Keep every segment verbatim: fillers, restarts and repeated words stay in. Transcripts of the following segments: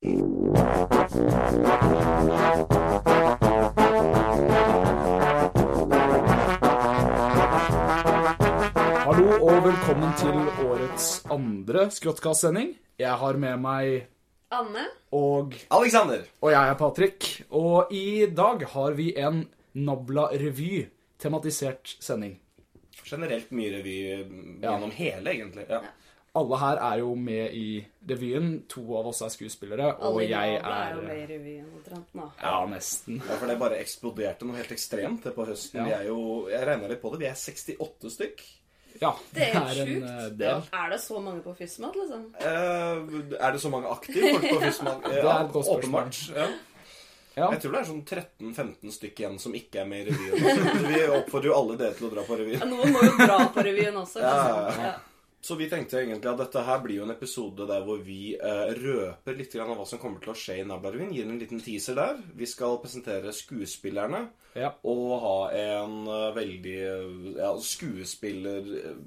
Hallo og velkommen til årets andre Skråttkast-sending. Jeg har med meg Anne og Alexander. Og jeg er Patrick. Og i dag har vi en Nabla-revy tematisert sending. Generelt mye revy gjennom ja. hele, egentlig. Ja. Ja. Alle her er jo med i revyen. To av oss er skuespillere, og Alle jeg er... er... jo med i revyen, omtrent nå. Ja, nesten. Ja, for det bare eksploderte noe helt ekstremt det på høsten. Ja. Vi er jo, jeg regner litt på det, vi er sekstiåtte stykk. Ja, det er, det er sjukt. En del. Er det så mange på Fysmat, liksom? Eh, er det så mange aktive folk på Fysmat? Ja, det er et godt spørsmål. Åpenbart, ja. Ja. Jeg tror det er sånn tretten femten stykker igjen som ikke er med i revyen. Vi oppfordrer jo alle dere til å dra på revyen. Ja, noen må jo dra på revyen også. Ja, ja, ja. Så vi tenkte egentlig at dette her blir jo en episode der hvor vi eh, røper litt av hva som kommer til å skje i Nabla-revyen. Gir en liten teaser der. Vi skal presentere skuespillerne ja. og ha en uh, veldig ja, skuespiller...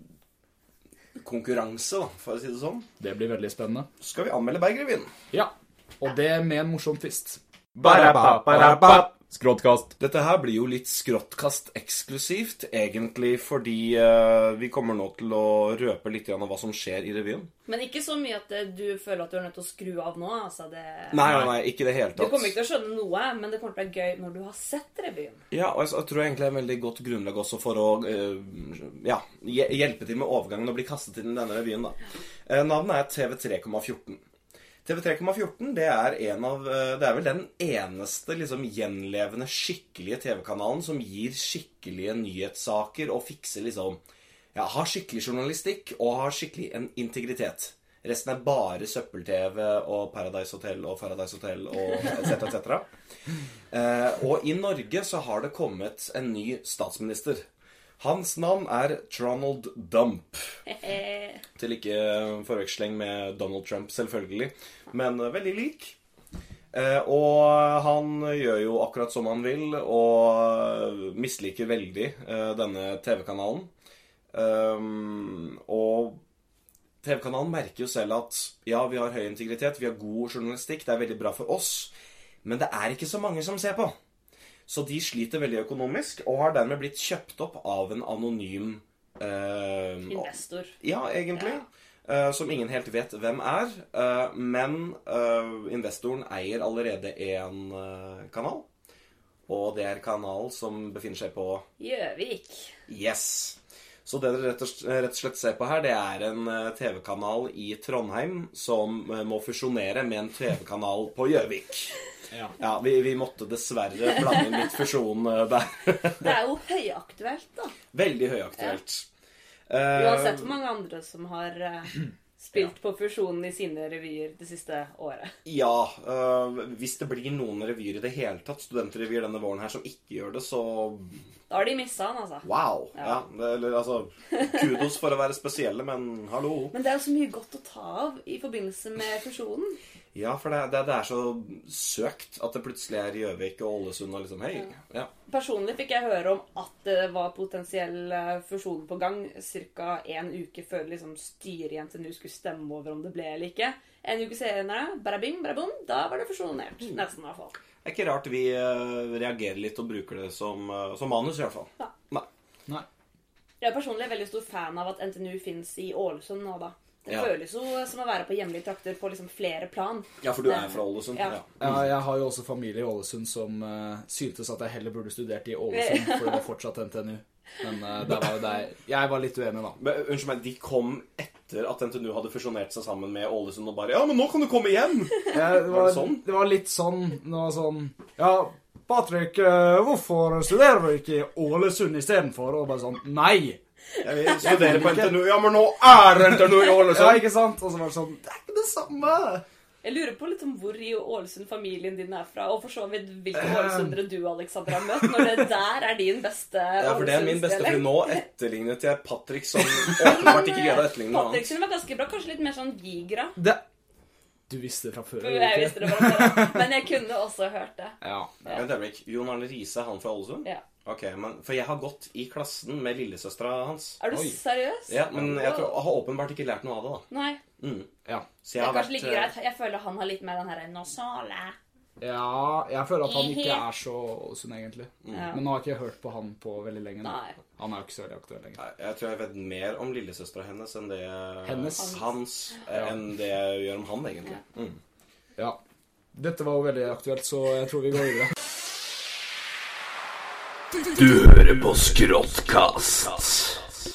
konkurranse, da, for å si det sånn. Det blir veldig spennende. Så skal vi anmelde Bergrevyen. Ja, og det med en morsom twist. Skråttkast. Dette her blir jo litt skråttkast eksklusivt, egentlig, fordi uh, vi kommer nå til å røpe litt av hva som skjer i revyen. Men ikke så mye at du føler at du er nødt til å skru av nå, altså det... Nei, nei, nei, ikke det helt tatt. Du kommer ikke til å skjønne noe, men det kommer til å være gøy når du har sett revyen. Ja, og jeg, jeg tror egentlig det er en veldig godt grunnlag også for å uh, ja, hjelpe til med overgangen og bli kastet inn i denne revyen, da. Uh, navnet er T V tre komma fjorten. T V tre komma fjorten, det er en av, det er vel den eneste liksom, gjenlevende skikkelige T V-kanalen som gir skikkelige nyhetssaker og fikser liksom, ja, har skikkelig journalistikk og har skikkelig en integritet. Resten er bare søppel-T V og Paradise Hotel og Paradise Hotel og et cetera et cetera. Eh, og i Norge så har det kommet en ny statsminister. Hans navn er Tronald Dump. Til ikke forveksling med Donald Trump, selvfølgelig. Men veldig lik. Eh, og han gjør jo akkurat som han vil, og misliker veldig eh, denne T V-kanalen. Um, og T V-kanalen merker jo selv at ja, vi har høy integritet, vi har god journalistikk, det er veldig bra for oss, men det er ikke så mange som ser på. Så de sliter veldig økonomisk, og har dermed blitt kjøpt opp av en anonym... Eh, investor. Ja, egentlig. Ja. Eh, som ingen helt vet hvem er. Eh, men eh, investoren eier allerede en eh, kanal. Og det er kanal som befinner seg på... Gjøvik. Yes. Så det dere rett og, rett og slett ser på her, det er en uh, T V-kanal i Trondheim som uh, må fusjonere med en T V-kanal på Gjøvik. Ja, ja vi, vi måtte dessverre blande inn litt fusjon uh, der. Det er jo høyaktuelt, da. Veldig høyaktuelt. Ja. Uh, Uansett hvor mange andre som har uh, spilt ja. på fusjonen i sine revyer det siste året. Ja, uh, hvis det blir noen revyer i det hele tatt, studentrevyer denne våren her, som ikke gjør det, så... Da har de mistet han, altså. Wow, ja. ja det, eller, altså, kudos for å være spesielle, men hallo. Men det er jo så mye godt å ta av i forbindelse med fusjonen. Ja, for det, det, det er så søkt at det plutselig er Gjøvik og Ålesund og liksom, hei. Ja. Ja. Personlig fikk jeg høre om at det var potensiell fusjon på gang cirka en uke før liksom, styret i N T N U skulle stemme over om det ble eller ikke. En uke senere, barabing, barabum, da var det fusjonert. Nesten i hvert fall. Det er ikke rart vi uh, reagerer litt og bruker det som, uh, som manus i hvert fall. Ja. Nei. Nei. Jeg er personlig veldig stor fan av at N T N U finnes i Ålesund nå da. Det ja. føles jo som å være på hjemlige trakter på liksom flere plan. Ja, for du er fra Ålesund. Ja. Ja. Ja, jeg har jo også familie i Ålesund som uh, syntes at jeg heller burde studert i Ålesund, for det var fortsatt N T N U. Men uh, der var jo der. Jeg var litt uenig da. Men, unnskyld meg, de kom etter at N T N U hadde fusjonert seg sammen med Ålesund og bare, ja, men nå kan du komme igjen! Ja, det, var, var det, sånn? Det var litt sånn, det var sånn, ja, Patrick, uh, hvorfor studerer du ikke i Ålesund i stedet for? Og bare sånn, nei! Jeg vil studere på N T N U, ja, men nå er N T N U i Ålesund! Ja, ikke sant? Og så var det sånn, det er ikke det samme! Jeg lurer på litt om hvor i Ålesund familien din er fra, og for så vidt hvilke Ålesundere du, Alexander, har møtt, når det der er din beste Ålesundsdialekt. Ja, for det er min beste, for nå etterlignet jeg Patrick som åpenbart ikke greide å etterligne noe annet. Patrick sin var ganske bra, kanskje litt mer sånn gigra. Det... Du visste det fra før. Jeg visste det fra før, men jeg kunne også hørt det. Ja. Ja. Vent, Erik, Jon Arne Riise, han fra Ålesund? Ja. Ok, men, for jeg har gått i klassen med lillesøstera hans. Er du Oi. seriøs? Ja, men jeg tror, jeg har åpenbart ikke lært noe av det da. Nei. Mm. Ja. Så Det jeg er har kanskje vært like greit. Jeg føler han har litt mer den her nasale. Ja, jeg føler at han ikke er så sunn egentlig. Ja. Men nå har jeg ikke hørt på han på veldig lenge. Nei. Han er jo ikke så veldig aktuell lenger. Nei, jeg tror jeg vet mer om lillesøstera hennes enn det Hennes? Hans, eh, enn det jeg gjør om han, egentlig. Mm. Ja. Dette var jo veldig aktuelt, så jeg tror vi går videre. Du hører på Skråttkast.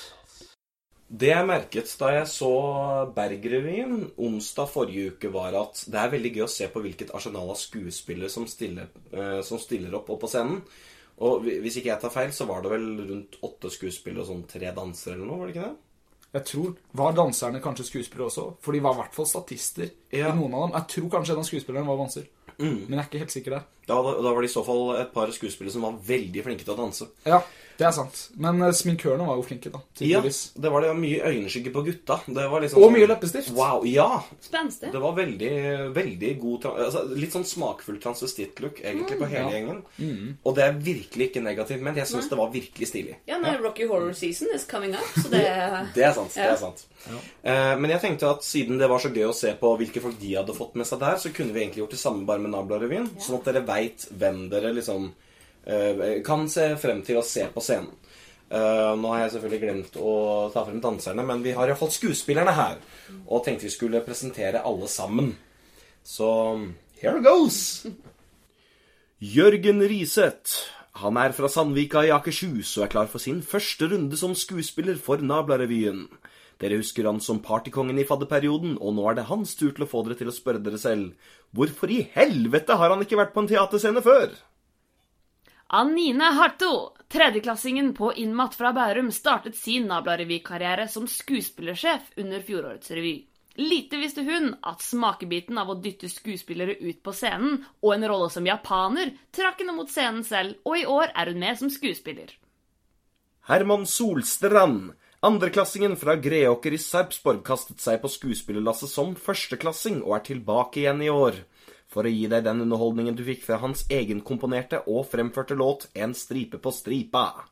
Det jeg merket da jeg så Bergrevyen onsdag forrige uke var at det er veldig gøy å se på hvilket arsenal av skuespillere som stiller, eh, som stiller opp, opp på scenen. Og hvis ikke jeg tar feil, så var det vel rundt åtte skuespillere og sånn tre dansere eller noe, var det ikke det? Jeg tror, var danserne kanskje skuespillere også? For de var i hvert fall statister Ja. i noen av dem. Jeg tror kanskje en av skuespillerne var danser. Mm. Men jeg er ikke helt sikker der. Da, da, da var det i så fall et par skuespillere som var veldig flinke til å danse. Ja, det er sant. Men uh, sminkørene var jo flinke da, Ja, tydeligvis. det var det mye øyenskygge på gutta. Det var liksom Og sånn- mye leppestift. Wow, ja! Spenstig. Det var veldig, veldig god tra- altså, litt sånn smakfull transvestitt-look egentlig på hele Ja. gjengen. Mm. Og det er virkelig ikke negativt, men jeg synes det var virkelig stilig. Ja, nå er Rocky Horror Season is coming up, så det Det er sant, det Ja. er sant. Eh, men jeg tenkte at siden det var så gøy å se på hvilke folk de hadde fått med seg der, så kunne vi egentlig gjort det samme bare med Nabla-revyen, sånn at dere vet hvem dere liksom eh, kan se frem til å se på scenen. Eh, nå har jeg selvfølgelig glemt å ta frem danserne, men vi har i hvert fall skuespillerne her, og tenkte vi skulle presentere alle sammen. Så here goes! Jørgen Riseth. Han er fra Sandvika i Akershus og er klar for sin første runde som skuespiller for Nabla-revyen. Dere husker han som partykongen i fadderperioden, og nå er det hans tur til å få dere til å spørre dere selv. Hvorfor i helvete har han ikke vært på en teaterscene før? Anine Harto, tredjeklassingen på Innmat fra Bærum, startet sin Nabla-revykarriere som skuespillersjef under fjorårets revy. Lite visste hun at smakebiten av å dytte skuespillere ut på scenen og en rolle som japaner trakk henne mot scenen selv, og i år er hun med som skuespiller. Herman Solstrand. Andreklassingen fra Greåker i Sarpsborg kastet seg på skuespillerlasset som førsteklassing og er tilbake igjen i år. For å gi deg den underholdningen du fikk fra hans egenkomponerte og fremførte låt En stripe på stripa.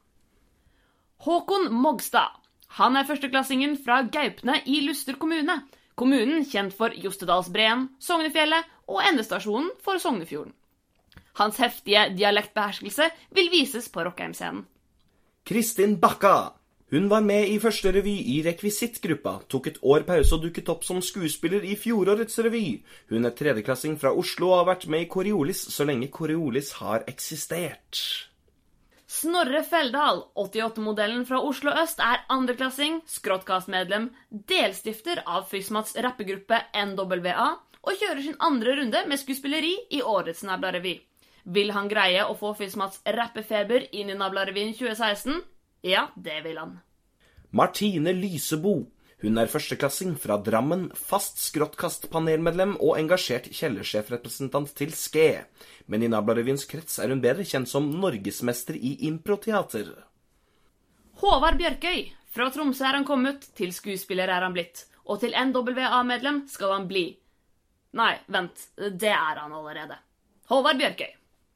Håkon Mogstad. Han er førsteklassingen fra Gaupne i Luster kommune. Kommunen kjent for Jostedalsbreen, Sognefjellet og endestasjonen for Sognefjorden. Hans heftige dialektbeherskelse vil vises på Rockheim-scenen. Kristin Bakka. Hun var med i første revy i rekvisittgruppa, tok et år pause og dukket opp som skuespiller i fjorårets revy. Hun er tredjeklassing fra Oslo og har vært med i Coriolis så lenge Coriolis har eksistert. Snorre Feldal, åttiåtte-modellen fra Oslo Øst, er andreklassing, skråttkastmedlem, delstifter av Fysmats rappegruppe N W A, og kjører sin andre runde med skuespilleri i årets Nabla-revy. Vil han greie å få Fysmats rappefeber inn i Nabla-revyen tjue seksten? Ja, det vil han. Martine Lysebo. Hun er førsteklassing fra Drammen, fast skråttkastpanelmedlem og engasjert kjellersjefrepresentant til Ske. Men i Nabla-revyens krets er hun bedre kjent som norgesmester i improteater. Håvard Bjørkøy. Fra Tromsø er han kommet, til skuespiller er han blitt. Og til N W A-medlem skal han bli. Nei, vent, det er han allerede. Håvard Bjørkøy.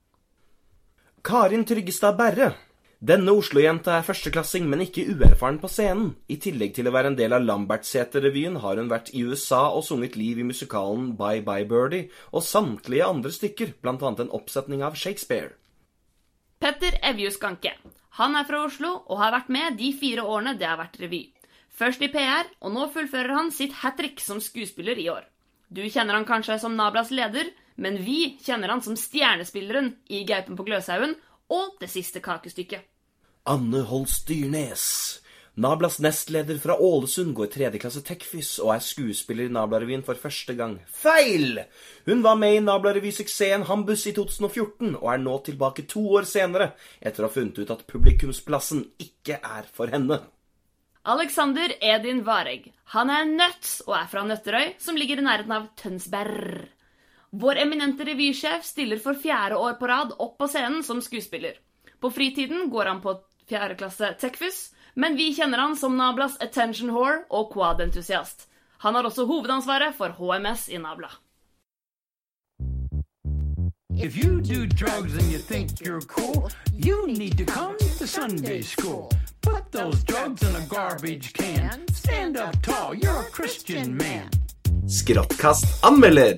Karin Tryggestad Berre. Denne Oslo-jenta er førsteklassing, men ikke uerfaren på scenen. I tillegg til å være en del av Lambertseter-revyen har hun vært i U S A og sunget liv i musikalen Bye Bye Birdie, og samtlige andre stykker, blant annet en oppsetning av Shakespeare. Petter Evjus Ganke. Han er fra Oslo og har vært med de fire årene det har vært revy. Først i P R, og nå fullfører han sitt hat-trick som skuespiller i år. Du kjenner han kanskje som Nablas leder, men vi kjenner han som stjernespilleren i Gaupen på Gløshaugen og Det siste kakestykket. Anne Holst Dyrnes. Nablas nestleder fra Ålesund går tredjeklasse Tekfys og er skuespiller i Nabla-revyen for første gang. Feil! Hun var med i Nabla-revysuksessen Hambus i to tusen og fjorten og er nå tilbake to år senere, etter å ha funnet ut at publikumsplassen ikke er for henne. Alexander Edin Vareg. Han er en nøtt og er fra Nøtterøy, som ligger i nærheten av Tønsberg. Vår eminente revysjef stiller for fjerde år på rad opp på scenen som skuespiller. På fritiden går han på fjerde klasse Tekfys, men vi kjenner han som Nablas attention whore og quad-entusiast. Han har også hovedansvaret for H M S i Nabla. If you do drugs and you think you're cool, you need to come to Sunday school. Put those drugs in a garbage can. Stand up tall, you're a Christian man. Skråttkast anmelder.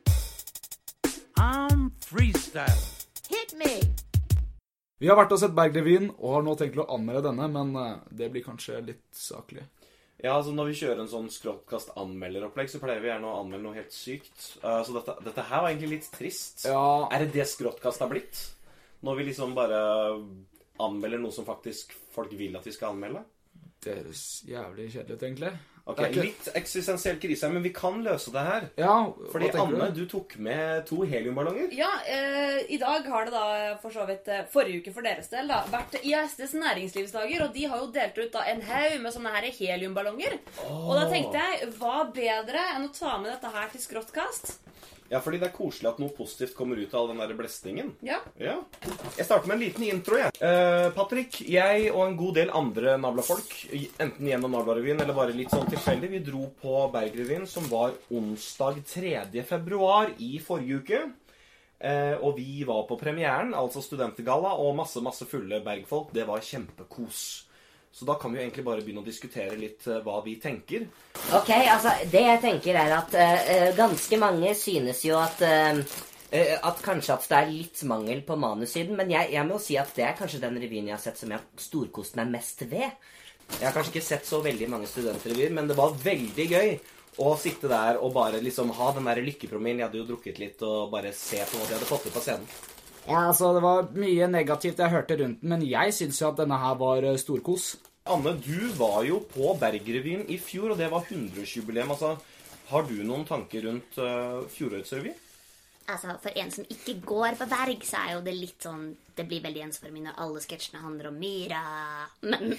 I'm freestyle. Hit me. Vi har vært og sett Bergrevyen, og har nå tenkt å anmelde denne, men eh, det blir kanskje litt saklig. Ja, altså når vi kjører en sånn skråttkast anmelderopplegg, så pleier vi gjerne å anmelde noe helt sykt. Uh, så dette, dette her var egentlig litt trist. Ja. Er det det skråttkast har blitt? Når vi liksom bare anmelder noe som faktisk folk vil at vi skal anmelde? Det høres jævlig kjedelig ut, egentlig. Ok, ikke... litt eksistensiell krise, men vi kan løse det her. Ja, fordi Anne, du? du tok med to heliumballonger. Ja, eh, i dag har det da for så vidt eh, forrige uke for deres del da, vært I A S D's næringslivsdager, og de har jo delt ut da en haug med sånne her heliumballonger. Oh. Og da tenkte jeg, hva bedre enn å ta med dette her til skråttkast? Ja, fordi det er koselig at noe positivt kommer ut av den der blestingen. Ja. Ja. Jeg starter med en liten intro, jeg. Uh, Patrick, jeg og en god del andre nablafolk, enten gjennom Nablarevyen eller bare litt sånn tilfeldig, vi dro på Bergrevyen, som var onsdag tredje februar I forrige uke. Uh, og vi var på premieren, altså studentergalla, og masse, masse fulle bergfolk. Det var kjempekos. Så da kan vi jo egentlig bare begynne å diskutere litt uh, hva vi tenker. Ok, altså, det jeg tenker er at uh, ganske mange synes jo at, uh, uh, at kanskje at det er litt mangel på manussiden, men jeg, jeg må si at det er kanskje den revyen jeg har sett som jeg har storkost meg mest ved. Jeg har kanskje ikke sett så veldig mange studentrevyer, men det var veldig gøy å sitte der og bare liksom ha den der lykkepromillen. Jeg hadde jo drukket litt og bare se på hva de hadde fått ut på scenen. Ja, altså, det var mye negativt jeg hørte rundt den, men jeg synes jo at denne her var storkos. Anne, du var jo på Bergrevyen I fjor, og det var hundreårsjubileum. Altså, har du noen tanker rundt uh, fjorårets revy? Altså, for en som ikke går på berg, så er jo det litt sånn... Det blir veldig ensformende når alle sketsjene handler om Myra. Men...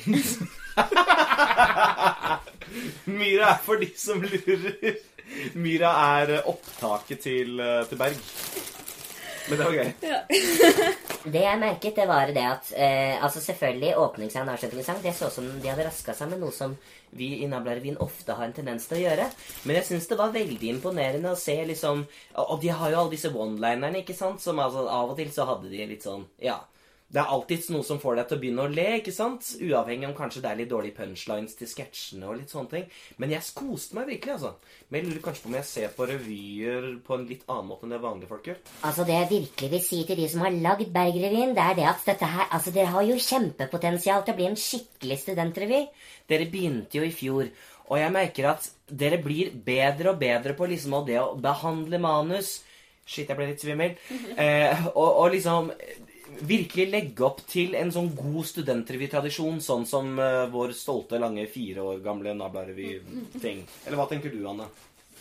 Myra er for de som lurer. Myra er opptaket til, til berg. Men det var gøy. Ja. Det jeg merket, det var det at eh, altså selvfølgelig åpningssang og avslutningssang, det så som de hadde rasket seg med noe som vi I Nablarevyen ofte har en tendens til å gjøre. Men jeg synes det var veldig imponerende å se liksom, og de har jo alle disse one-linerne, ikke sant? Som altså av og til så hadde de litt sånn, ja, det er alltid noe som får deg til å begynne å le, ikke sant? Uavhengig om kanskje det er litt dårlige punchlines til sketsjene og litt sånne ting. Men jeg koste meg virkelig, altså. Men jeg lurer kanskje på om jeg ser på revyer på en litt annen måte enn det vanlige folk gjør. Altså, det jeg virkelig vil si til de som har lagd Bergrevyen, det er det at dette her, altså, dere har jo kjempepotensial til å bli en skikkelig studentrevy. Dere begynte jo I fjor, og jeg merker at dere blir bedre og bedre på liksom det å behandle manus. Shit, jeg ble litt svimmel. Eh, og, og liksom... virkelig legge opp til en sånn god studentrevy-tradisjon, sånn som uh, vår stolte, lange, fire år gamle Nablarevy-ting. Eller hva tenker du, Anne?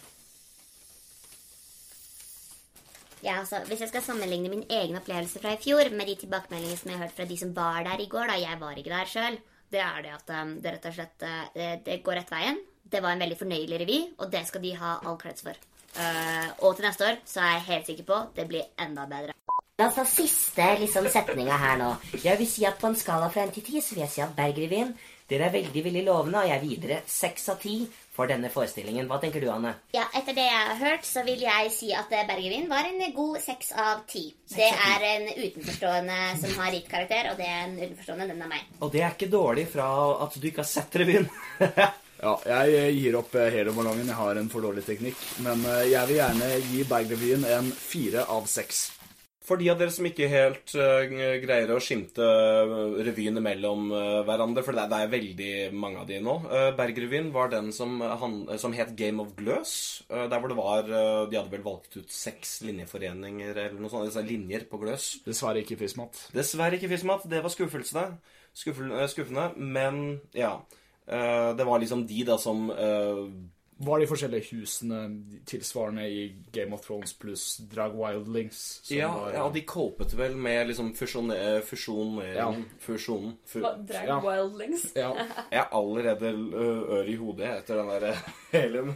Ja, altså, hvis jeg skal sammenligne min egen opplevelse fra I fjor med de tilbakemeldingene som jeg har hørt fra de som var der I går, da jeg var ikke der selv, det er det at um, det rett og slett uh, det går rett veien. Det var en veldig fornøyelig revy, og det skal de ha all kreds for. Uh, og til neste år så er jeg helt sikker på det blir enda bedre. Altså, siste liksom, setninga her nå. Jeg vil si at på en skala fra en til ti, så vil jeg si at Bergrevyen, dere er veldig, veldig lovende, og jeg er videre seks av ti for denne forestillingen. Hva tenker du, Anne? Ja, etter det jeg har hørt, så vil jeg si at Bergrevyen var en god seks av ti. Det er en utenforstående som har gitt karakter, og det er en utenforstående, den er meg. Og det er ikke dårlig fra at du ikke har sett revyen. Ja, jeg gir opp heliumballongen, jeg har en for dårlig teknikk, men jeg vil gjerne gi Bergrevyen en fire av seks. For de av dere som ikke helt uh, greier å skimte revyene mellom uh, hverandre, for det er, det er veldig mange av de nå. Uh, Bergrevyen var den som, han, som het Game of Gløs, uh, der hvor det var, uh, de hadde vel valgt ut seks linjeforeninger, eller noe sånt, linjer på Gløs. Dessverre ikke Fismat. Dessverre ikke Fismat, det var skuffelse, skuffende, skuffende, men ja, uh, det var liksom de da som... Uh, var de forskjellige husene tilsvarende I Game of Thrones pluss Drag Wildlings? Ja, var, ja, de copet vel med liksom fusjon, fusjon, ja. fusjon, fu Drag ja. Wildlings? Ja. Jeg er allerede ør I hodet etter den der helium.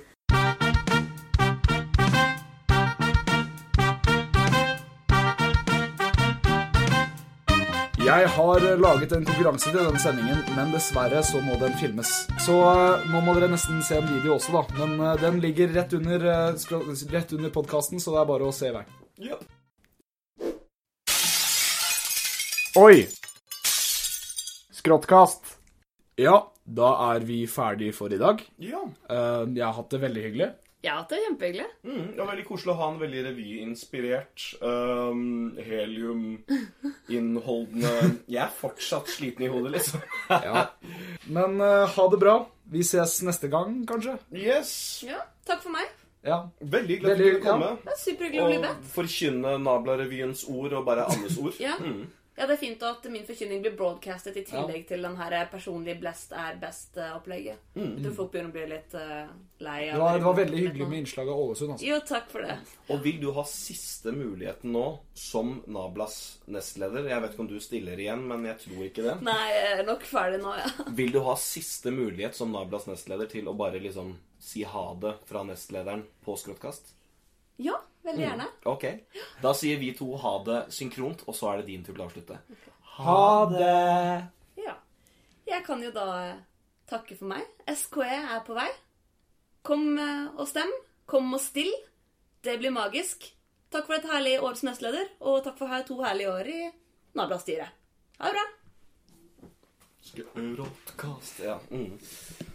Jeg har laget en konkurranse til denne sendingen, men dessverre så må den filmes. Så uh, nå må dere nesten se en video også da, men uh, den ligger rett under, uh, rett under podcasten, så det er bare å se hver. Ja. Oi! Skråttkast. Ja, da er vi ferdig for I dag. Ja. Uh, jeg har hatt det veldig hyggelig. Ja, det er kjempehyggelig. Mm, det var veldig koselig å ha en veldig revyinspirert, um, helium-innholdende... Jeg er fortsatt sliten i hodet, liksom. Ja. Men uh, ha det bra. Vi ses neste gang, kanskje? Yes. Ja, takk for meg. Ja. Veldig glad Veldig- for å komme. Det er superhyggelig å bli Og bedt. forkynne Nabla-revyens ord og bare Annes ord. Ja. Mm. Ja, det er fint at min forkynning blir broadcastet i tillegg til den her personlige blest er best-opplegget. Jeg tror folk begynner å bli litt uh, lei Det var, det var veldig hyggelig med innslag av Ålesund, altså. Jo, takk for det. Og vil du ha siste muligheten nå som Nablas nestleder? Jeg vet ikke om du stiller igjen, men jeg tror ikke det. Nei, jeg er nok ferdig nå, ja. Vil du ha siste mulighet som Nablas nestleder til å bare liksom si ha det fra nestlederen på Skråttkast? Ja, veldig gjerne. Ok. Da sier vi to ha det synkront, og så er det din tur til å avslutte. Ha det! Ja. Jeg kan jo da eh, takke for meg. S K E er på vei. Kom eh, og stem. Kom og still. Det blir magisk. Takk for et herlig år som nestleder, og takk for her to herlige år i Nabla-styret. Ha det bra. Skråttkast, ja. Mm.